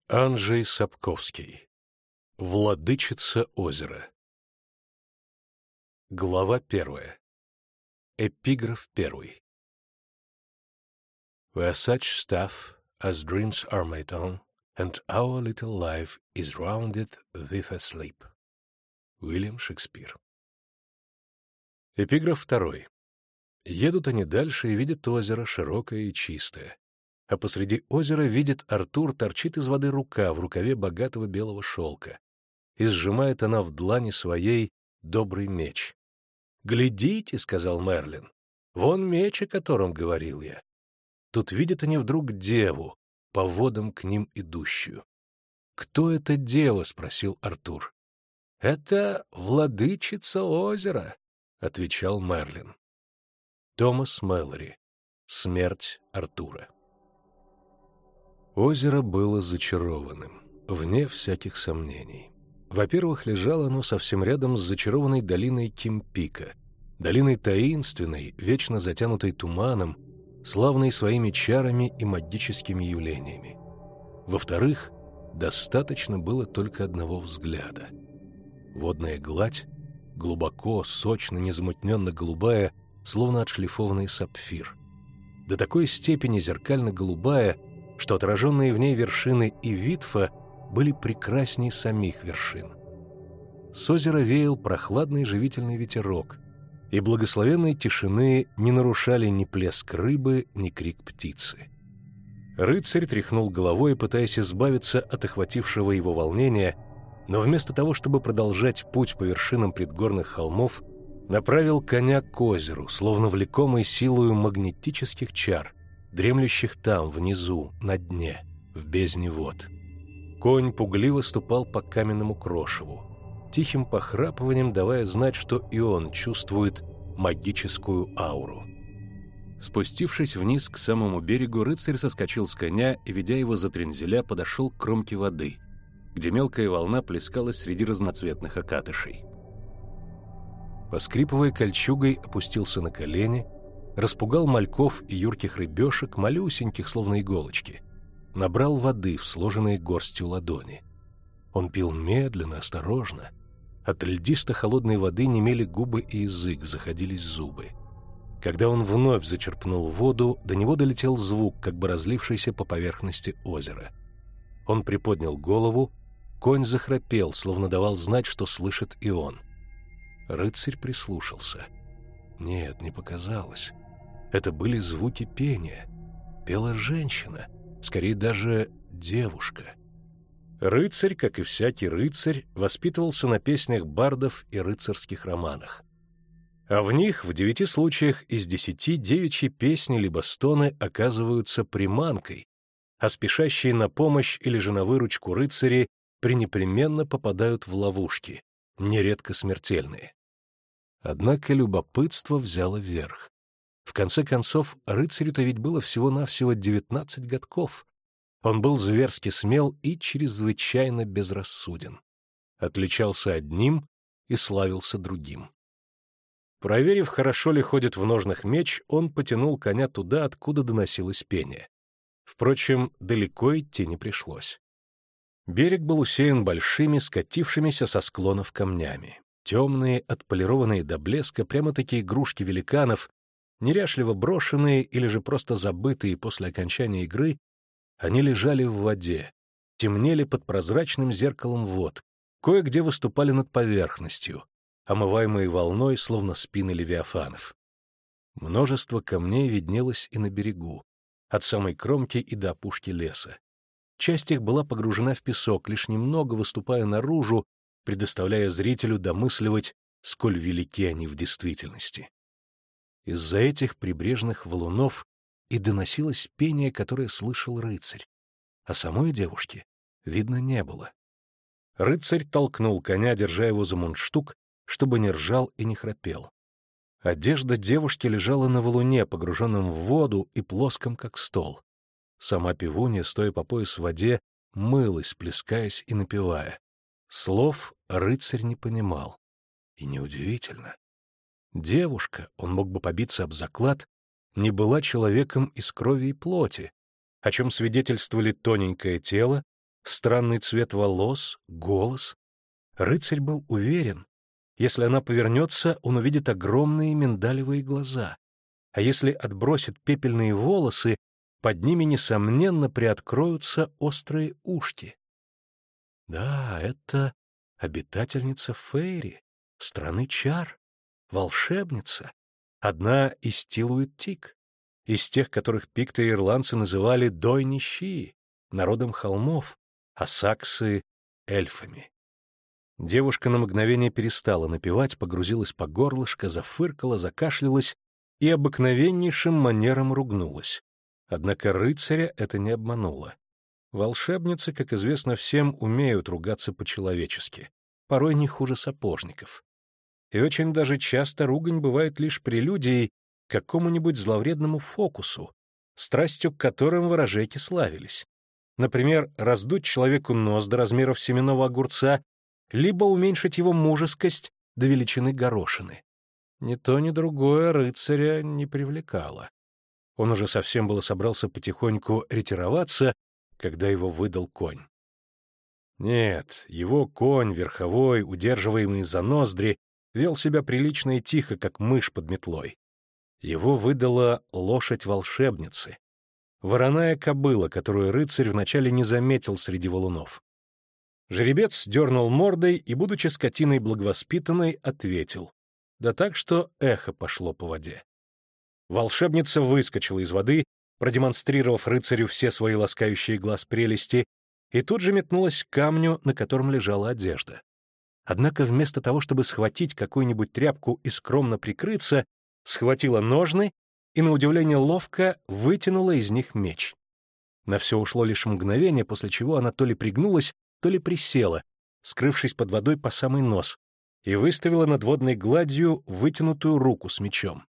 Анджей Сапковский. Владычица озера. Глава 1. Эпиграф 1. We're such stuff as dreams are made on, and our little life is rounded with a sleep. Уильям Шекспир. Эпиграф 2. Едут они дальше и видят озеро, широкое и чистое. А посреди озера видит Артур, торчит из воды рука в рукаве богатого белого шелка, и сжимает она в длани своей добрый меч. «Глядите», — сказал Мерлин, — «вон меч, о котором говорил я». Тут видят они вдруг деву, по водам к ним идущую. «Кто эта дева?» — спросил Артур. «Это владычица озера», — отвечал Мерлин. Томас Мэлори. Смерть Артура. Озеро было зачарованным, вне всяких сомнений. Во-первых, лежало оно совсем рядом с зачарованной долиной Кимпика, долиной таинственной, вечно затянутой туманом, славной своими чарами и магическими явлениями. Во-вторых, достаточно было только одного взгляда. Водная гладь, глубоко, сочно, незамутненно голубая, словно отшлифованный сапфир. До такой степени зеркально-голубая, что отраженные в ней вершины Ивитфа были прекрасней самих вершин. С озера веял прохладный живительный ветерок, и благословенной тишины не нарушали ни плеск рыбы, ни крик птицы. Рыцарь тряхнул головой, пытаясь избавиться от охватившего его волнения, но вместо того, чтобы продолжать путь по вершинам предгорных холмов, направил коня к озеру, словно влекомый силою магнетических чар, дремлющих там, внизу, на дне, в бездне вод. Конь пугливо ступал по каменному крошеву, тихим похрапыванием давая знать, что и он чувствует магическую ауру. Спустившись вниз к самому берегу, рыцарь соскочил с коня и, ведя его за трензеля, подошел к кромке воды, где мелкая волна плескалась среди разноцветных окатышей. Поскрипывая кольчугой, опустился на колени, распугал мальков и юрких рыбешек, малюсеньких, словно иголочки, набрал воды в сложенные горстью ладони. Он пил медленно, осторожно. От льдисто-холодной воды немели губы и язык, заходились зубы. Когда он вновь зачерпнул воду, до него долетел звук, как бы разлившийся по поверхности озера. Он приподнял голову, конь захрапел, словно давал знать, что слышит и он. Рыцарь прислушался. Нет, не показалось. Это были звуки пения. Пела женщина, скорее даже девушка. Рыцарь, как и всякий рыцарь, воспитывался на песнях бардов и рыцарских романах. А в них в 9 случаях из 10 девичьи песни либо стоны оказываются приманкой, а спешащие на помощь или же на выручку рыцари пренепременно попадают в ловушки, нередко смертельные. Однако любопытство взяло верх. В конце концов, рыцарю-то ведь было всего-навсего 19 годков. Он был зверски смел и чрезвычайно безрассуден. Отличался одним и славился другим. Проверив, хорошо ли ходит в ножнах меч, он потянул коня туда, откуда доносилось пение. Впрочем, далеко идти не пришлось. Берег был усеян большими, скатившимися со склонов камнями. Темные, отполированные до блеска, прямо-таки игрушки великанов, неряшливо брошенные или же просто забытые после окончания игры, они лежали в воде, темнели под прозрачным зеркалом вод, кое-где выступали над поверхностью, омываемые волной, словно спины левиафанов. Множество камней виднелось и на берегу, от самой кромки и до опушки леса. Часть их была погружена в песок, лишь немного выступая наружу, предоставляя зрителю домысливать, сколь велики они в действительности. Из-за этих прибрежных валунов и доносилось пение, которое слышал рыцарь, а самой девушки видно не было. Рыцарь толкнул коня, держа его за мундштук, чтобы не ржал и не храпел. Одежда девушки лежала на валуне, погруженном в воду и плоском, как стол. Сама пивунья, стоя по пояс в воде, мылась, плескаясь и напевая. Слов рыцарь не понимал. И неудивительно. Девушка, он мог бы побиться об заклад, не была человеком из крови и плоти, о чем свидетельствовали тоненькое тело, Странный цвет волос, голос. Рыцарь был уверен, если она повернется, он увидит огромные миндалевые глаза, а если отбросит пепельные волосы, под ними, несомненно, приоткроются острые ушки. Да, это обитательница Фейри, страны чар, волшебница, одна из Тилуит-Тик, из тех, которых пикты и ирландцы называли Дой-Нищии, народом холмов, а саксы — эльфами. Девушка на мгновение перестала напевать, погрузилась по горлышко, зафыркала, закашлялась и обыкновеннейшим манером ругнулась. Однако рыцаря это не обмануло. Волшебницы, как известно всем, умеют ругаться по-человечески, порой не хуже сапожников. И очень даже часто ругань бывает лишь прелюдией к какому-нибудь зловредному фокусу, страстью к которым ворожейки славились. Например, раздуть человеку нос до размеров семенного огурца, либо уменьшить его мужескость до величины горошины. Ни то, ни другое рыцаря не привлекало. Он уже совсем было собрался потихоньку ретироваться, когда его выдал конь. Нет, его конь, верховой, удерживаемый за ноздри, вел себя прилично и тихо, как мышь под метлой. Его выдала лошадь волшебницы, вороная кобыла, которую рыцарь вначале не заметил среди валунов. Жеребец дернул мордой и, будучи скотиной благовоспитанной, ответил. Да так, что эхо пошло по воде. Волшебница выскочила из воды, продемонстрировав рыцарю все свои ласкающие глаз прелести, и тут же метнулась к камню, на котором лежала одежда. Однако вместо того, чтобы схватить какую-нибудь тряпку и скромно прикрыться, схватила ножны и, на удивление ловко, вытянула из них меч. На все ушло лишь мгновение, после чего она то ли пригнулась, то ли присела, скрывшись под водой по самый нос, и выставила над водной гладью вытянутую руку с мечом.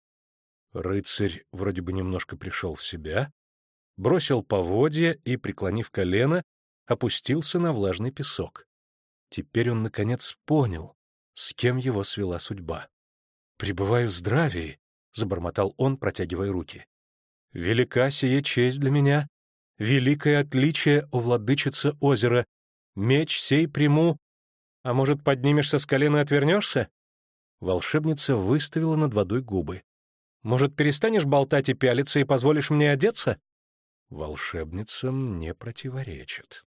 Рыцарь вроде бы немножко пришел в себя, бросил поводья и, преклонив колено, опустился на влажный песок. Теперь он, наконец, понял, с кем его свела судьба. «Пребываю в здравии», — забормотал он, протягивая руки. «Велика сие честь для меня, великое отличие, о владычица озера. Меч сей приму. А может, поднимешься с колена и отвернешься?» Волшебница выставила над водой губы. «Может, перестанешь болтать и пялиться и позволишь мне одеться?» Волшебницам не противоречат.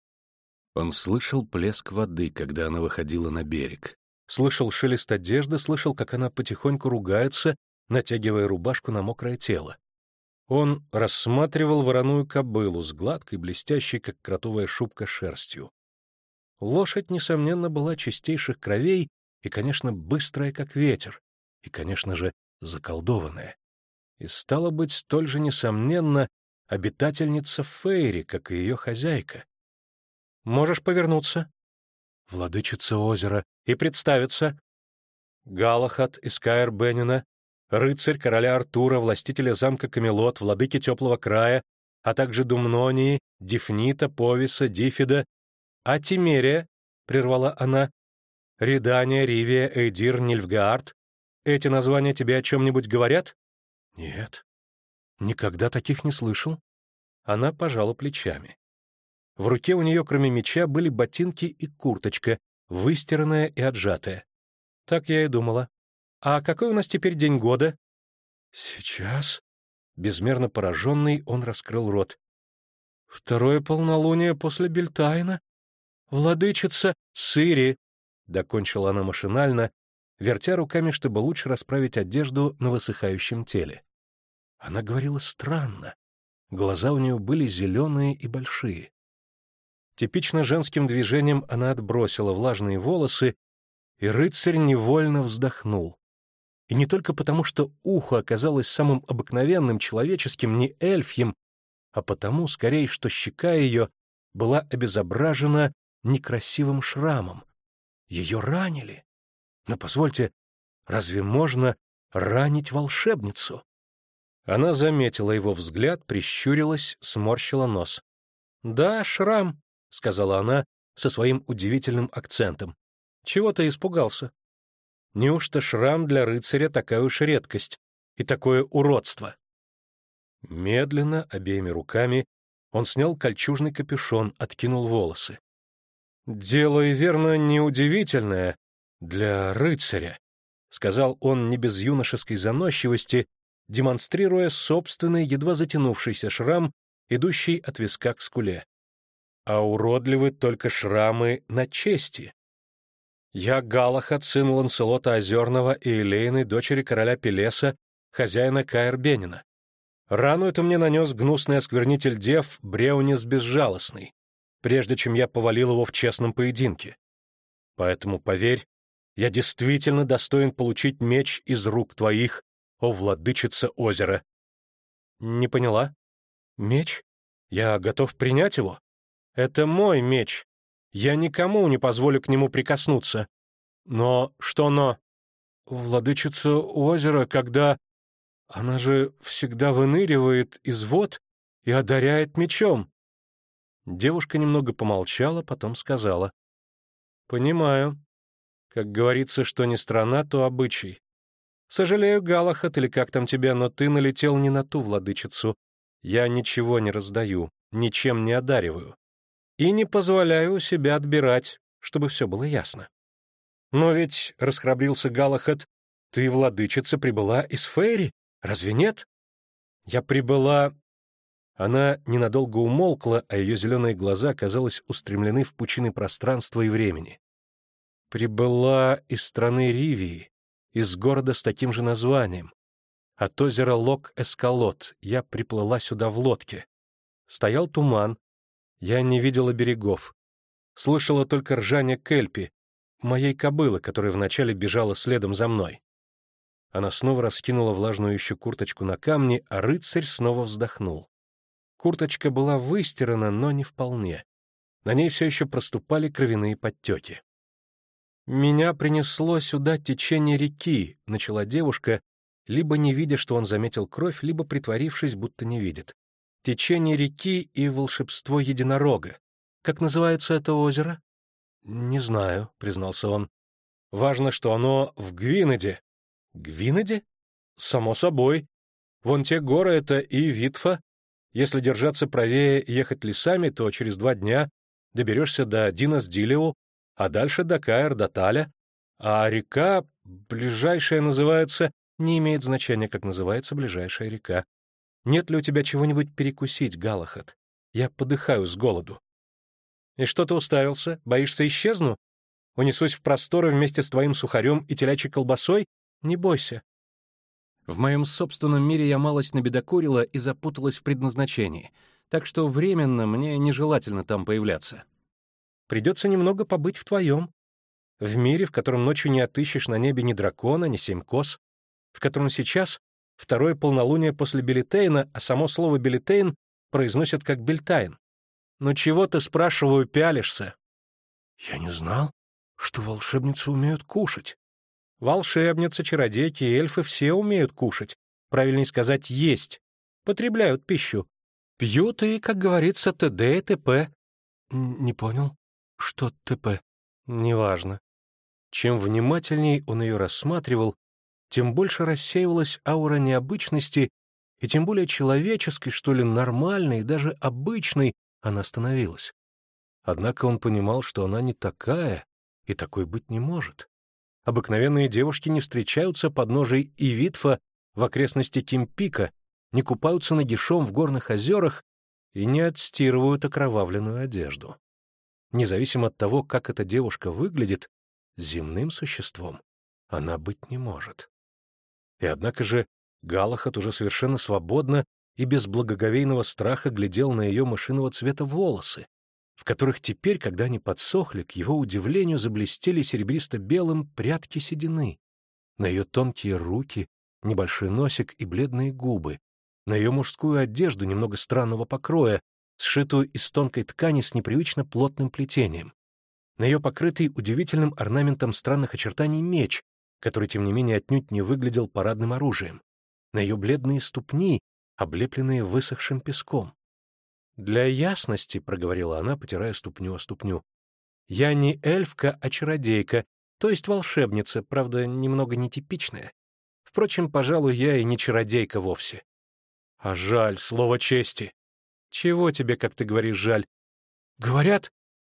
Он слышал плеск воды, когда она выходила на берег. Слышал шелест одежды, слышал, как она потихоньку ругается, натягивая рубашку на мокрое тело. Он рассматривал вороную кобылу с гладкой, блестящей, как кротовая шубка, шерстью. Лошадь, несомненно, была чистейших кровей и, конечно, быстрая, как ветер, и, конечно же, заколдованная. И, стало быть, столь же, несомненно, обитательница Фейри, как и ее хозяйка. «Можешь повернуться?» «Владычица озера», и представиться. Галахад из Каэр-Беннина, рыцарь короля Артура, властителя замка Камелот, владыки теплого края, а также Думнонии, Дифнита, Повиса, Дифида. «А Тимерия?» — прервала она. «Редания, Ривия, Эйдир, Нильфгаард. Эти названия тебе о чем-нибудь говорят?» «Нет, никогда таких не слышал». Она пожала плечами. В руке у нее, кроме меча, были ботинки и курточка, выстиранная и отжатая. Так я и думала. «А какой у нас теперь день года?» «Сейчас?» Безмерно пораженный, он раскрыл рот. «Второе полнолуние после Бельтайна. Владычица Цири!» — докончила она машинально, вертя руками, чтобы лучше расправить одежду на высыхающем теле. Она говорила странно. Глаза у нее были зеленые и большие. Типично женским движением она отбросила влажные волосы, и рыцарь невольно вздохнул. И не только потому, что ухо оказалось самым обыкновенным человеческим, не эльфьим, а потому, скорее, что щека ее была обезображена некрасивым шрамом. Ее ранили. Но позвольте, разве можно ранить волшебницу? Она заметила его взгляд, прищурилась, сморщила нос. «Да, шрам», — сказала она со своим удивительным акцентом. «Чего ты испугался? Неужто шрам для рыцаря такая уж редкость и такое уродство?» Медленно, обеими руками, он снял кольчужный капюшон, откинул волосы. «Дело, и верно, неудивительное для рыцаря», — сказал он не без юношеской заносчивости, демонстрируя собственный, едва затянувшийся шрам, идущий от виска к скуле. «А уродливы только шрамы на чести. Я Галахад, сын Ланселота Озерного и Элейны, дочери короля Пелеса, хозяина Каэр-Бенина. Рану это мне нанес гнусный осквернитель дев Бреунис Безжалостный, прежде чем я повалил его в честном поединке. Поэтому, поверь, я действительно достоин получить меч из рук твоих, о владычица озера». «Не поняла? Меч? Я готов принять его. Это мой меч. Я никому не позволю к нему прикоснуться. Но что но? Владычица озера, когда... Она же всегда выныривает из вод и одаряет мечом». Девушка немного помолчала, потом сказала. «Понимаю. Как говорится, что не страна, то обычай. Сожалею, Галахад, или как там тебя, но ты налетел не на ту владычицу. Я ничего не раздаю, ничем не одариваю. И не позволяю у себя отбирать, чтобы все было ясно. Но ведь, — расхрабрился Галахад, — ты, владычица, прибыла из Фейри, разве нет? Я прибыла... Она ненадолго умолкла, а ее зеленые глаза, казалось, устремлены в пучины пространства и времени. Прибыла из страны Ривии, из города с таким же названием. От озера Лок-Эскалот я приплыла сюда в лодке. Стоял туман, я не видела берегов. Слышала только ржание Кельпи, моей кобылы, которая вначале бежала следом за мной. Она снова раскинула влажную еще курточку на камне, а рыцарь снова вздохнул. Курточка была выстирана, но не вполне. На ней все еще проступали кровяные подтеки. «Меня принесло сюда течение реки», — начала девушка, либо не видя, что он заметил кровь, либо притворившись, будто не видит. «Течение реки и волшебство единорога. Как называется это озеро?» «Не знаю», — признался он. «Важно, что оно в Гвинеде». «Гвинеде?» «Само собой. Вон те горы — это и Витфа. Если держаться правее и ехать лесами, то через 2 дня доберешься до Динас-Дилио, а дальше до Каэр-Даталя. А река, ближайшая называется... Не имеет значения, как называется ближайшая река. Нет ли у тебя чего-нибудь перекусить, Галахад? Я подыхаю с голоду». «И что ты уставился? Боишься, исчезну? Унесусь в просторы вместе с твоим сухарем и телячьей колбасой? Не бойся. В моем собственном мире я малость набедокурила и запуталась в предназначении, так что временно мне нежелательно там появляться. Придется немного побыть в твоем. В мире, в котором ночью не отыщешь на небе ни дракона, ни 7 коз, в котором сейчас второе полнолуние после Белитейна, а само слово Белитейн произносят как Бельтайн. Ну чего ты, спрашиваю, пялишься?» «Я не знал, что волшебницы умеют кушать». «Волшебницы, чародейки и эльфы все умеют кушать. Правильнее сказать, есть. Потребляют пищу. Пьют и, как говорится, т.д. и т.п». «Не понял. Что т.п.?» «Неважно». Чем внимательней он ее рассматривал, тем больше рассеивалась аура необычности, и тем более человеческой, что ли, нормальной, даже обычной она становилась. Однако он понимал, что она не такая, и такой быть не может. Обыкновенные девушки не встречаются под ножей Ивитфа в окрестности Кимпика, не купаются нагишом в горных озерах и не отстирывают окровавленную одежду. Независимо от того, как эта девушка выглядит, земным существом она быть не может. И однако же Галахад уже совершенно свободно и без благоговейного страха глядел на ее мышиного цвета волосы, в которых теперь, когда они подсохли, к его удивлению заблестели серебристо-белым прядки седины, на ее тонкие руки, небольшой носик и бледные губы, на ее мужскую одежду немного странного покроя, сшитую из тонкой ткани с непривычно плотным плетением, на ее покрытый удивительным орнаментом странных очертаний меч, который, тем не менее, отнюдь не выглядел парадным оружием, на ее бледные ступни, облепленные высохшим песком. «Для ясности», — проговорила она, потирая ступню о ступню, — «я не эльфка, а чародейка, то есть волшебница, правда, немного нетипичная. Впрочем, пожалуй, я и не чародейка вовсе». «А жаль, слово чести». «Чего тебе, как ты говоришь, жаль?» «Говорят,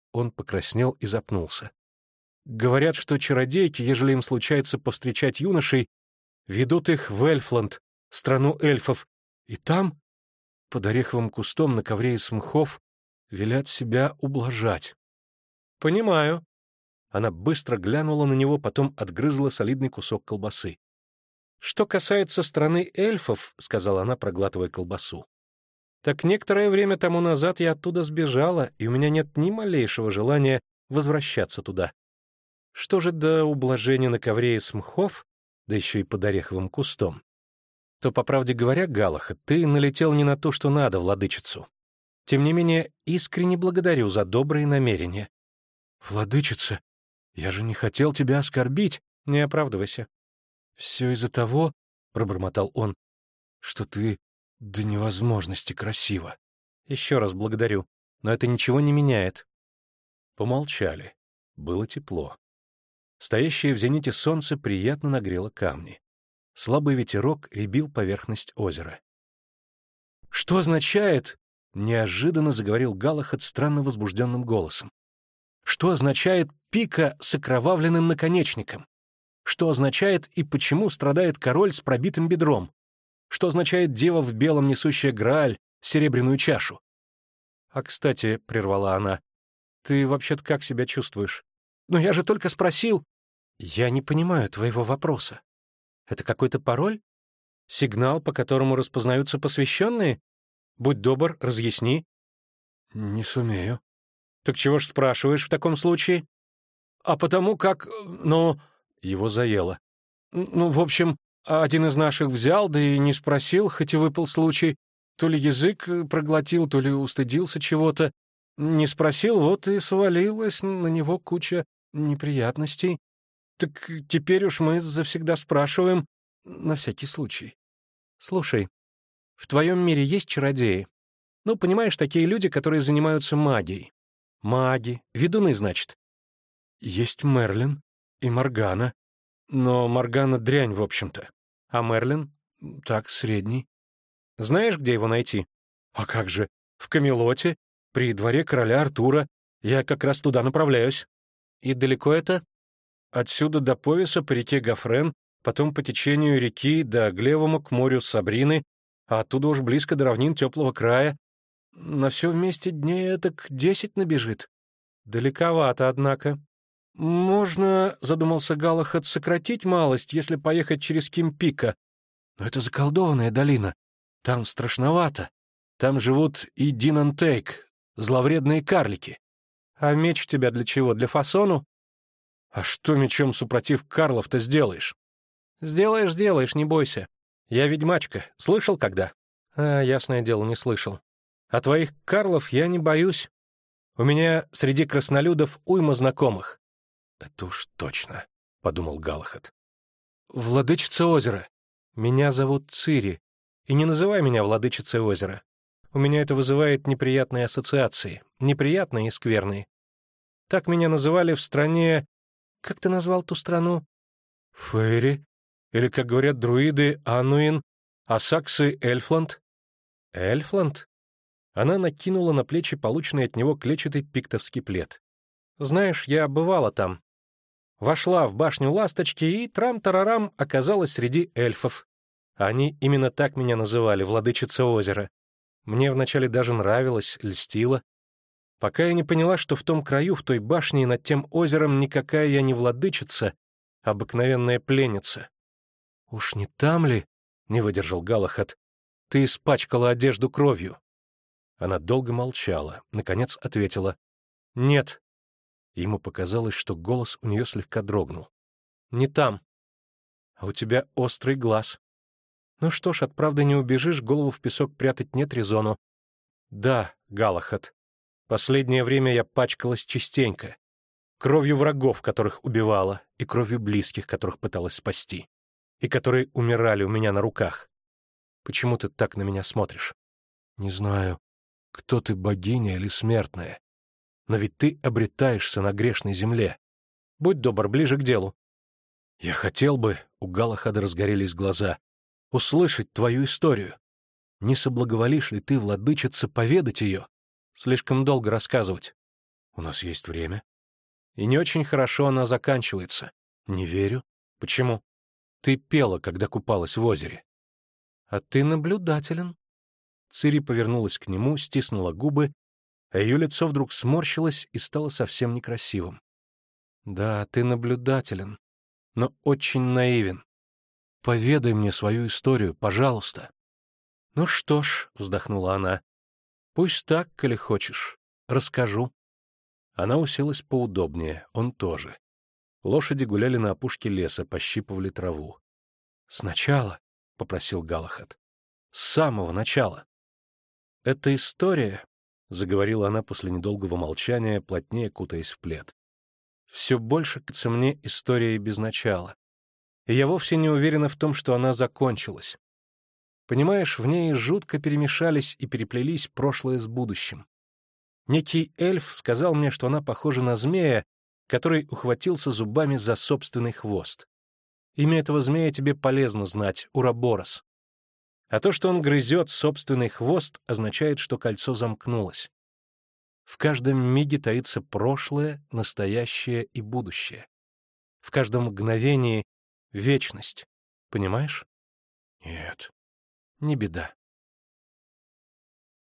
Он покраснел и запнулся. Говорят, что чародейки, ежели им случается повстречать юношей, ведут их в Эльфланд, страну эльфов, и там, под ореховым кустом на ковре из мхов, велят себя ублажать. — Понимаю. Она быстро глянула на него, потом отгрызла солидный кусок колбасы. — Что касается страны эльфов, — сказала она, проглатывая колбасу, — так некоторое время тому назад я оттуда сбежала, и у меня нет ни малейшего желания возвращаться туда. Что же до ублажения на ковре из мхов, да еще и под ореховым кустом, то, по правде говоря, Галахад, ты налетел не на то, что надо, владычицу. Тем не менее, искренне благодарю за добрые намерения. — Владычица, я же не хотел тебя оскорбить. Не оправдывайся. — Все из-за того, — пробормотал он, — что ты до невозможности красива. — Еще раз благодарю, но это ничего не меняет. Помолчали. Было тепло. Стоящее в зените солнце приятно нагрело камни. Слабый ветерок рябил поверхность озера. — Что означает, — неожиданно заговорил Галахад странно возбужденным голосом, — что означает пика с окровавленным наконечником? Что означает и почему страдает король с пробитым бедром? Что означает дева в белом, несущая Грааль, серебряную чашу? — А, кстати, — прервала она, — ты вообще-то как себя чувствуешь? — Но я же только спросил. — Я не понимаю твоего вопроса. Это какой-то пароль? Сигнал, по которому распознаются посвященные? Будь добр, разъясни. — Не сумею. — Так чего ж спрашиваешь в таком случае? — А потому как... Ну... Его заело. — Ну, в общем, один из наших взял, да и не спросил, хоть и выпал случай. То ли язык проглотил, то ли устыдился чего-то. Не спросил, вот и свалилась на него куча неприятностей. Так теперь уж мы завсегда спрашиваем на всякий случай. Слушай, в твоем мире есть чародеи? Ну, понимаешь, такие люди, которые занимаются магией. Маги, ведуны, значит. Есть Мерлин и Моргана. Но Моргана дрянь, в общем-то. А Мерлин? Так, средний. Знаешь, где его найти? А как же? В Камелоте, при дворе короля Артура. Я как раз туда направляюсь. И далеко это? Отсюда до Повиса по реке Гафрен, потом по течению реки до Глевому к морю Сабрины, а оттуда уж близко до равнин теплого края. На все вместе дней этак 10 набежит. Далековато, однако. Можно, — задумался Галахад, — сократить малость, если поехать через Кимпика. Но это заколдованная долина. Там страшновато. Там живут и Динантейк, зловредные карлики. А меч у тебя для чего? Для фасону? А что мечом супротив карлов-то сделаешь? Сделаешь, не бойся. Я ведьмачка. Слышал когда? А, ясное дело, не слышал. А твоих карлов я не боюсь. У меня среди краснолюдов уйма знакомых. Это уж точно, — подумал Галахад. Владычица озера. Меня зовут Цири. И не называй меня владычицей озера. У меня это вызывает неприятные ассоциации. Неприятные и скверные. Так меня называли в стране... Как ты назвал ту страну? Фейри? Или, как говорят друиды, Ануин, а саксы — Эльфланд? Эльфланд? Она накинула на плечи полученный от него клетчатый пиктовский плед. Знаешь, я бывала там. Вошла в башню Ласточки и трам-тарарам оказалась среди эльфов. Они именно так меня называли, владычица озера. Мне вначале даже нравилось, льстило. Пока я не поняла, что в том краю, в той башне и над тем озером никакая я не владычица, а обыкновенная пленница. — Уж не там ли, — не выдержал Галахад, — ты испачкала одежду кровью? Она долго молчала, наконец ответила: — Нет. Ему показалось, что голос у нее слегка дрогнул. — Не там. А у тебя острый глаз. Ну что ж, от правды не убежишь, голову в песок прятать нет резону. Да, Галахад. Последнее время я пачкалась частенько. Кровью врагов, которых убивала, и кровью близких, которых пыталась спасти, и которые умирали у меня на руках. Почему ты так на меня смотришь? Не знаю, кто ты, богиня или смертная, но ведь ты обретаешься на грешной земле. Будь добр, ближе к делу. Я хотел бы, у Галахада разгорелись глаза, услышать твою историю. Не соблаговолишь ли ты, владычица, поведать ее? Слишком долго рассказывать. У нас есть время. И не очень хорошо она заканчивается. Не верю. Почему? Ты пела, когда купалась в озере. А ты наблюдателен. Цири повернулась к нему, стиснула губы, а ее лицо вдруг сморщилось и стало совсем некрасивым. Да, ты наблюдателен, но очень наивен. Поведай мне свою историю, пожалуйста. Ну что ж, вздохнула она, пусть так, коли хочешь. Расскажу. Она уселась поудобнее, он тоже. Лошади гуляли на опушке леса, пощипывали траву. «Сначала», — попросил Галахад, — «с самого начала». «Эта история», — заговорила она после недолгого молчания, плотнее кутаясь в плед, — «все больше кажется мне историей без начала. И я вовсе не уверена в том, что она закончилась. Понимаешь, в ней жутко перемешались и переплелись прошлое с будущим. Некий эльф сказал мне, что она похожа на змея, который ухватился зубами за собственный хвост. Имя этого змея тебе полезно знать — Ураборос. А то, что он грызет собственный хвост, означает, что кольцо замкнулось. В каждом миге таится прошлое, настоящее и будущее. В каждом мгновении — вечность. Понимаешь? Нет, не беда.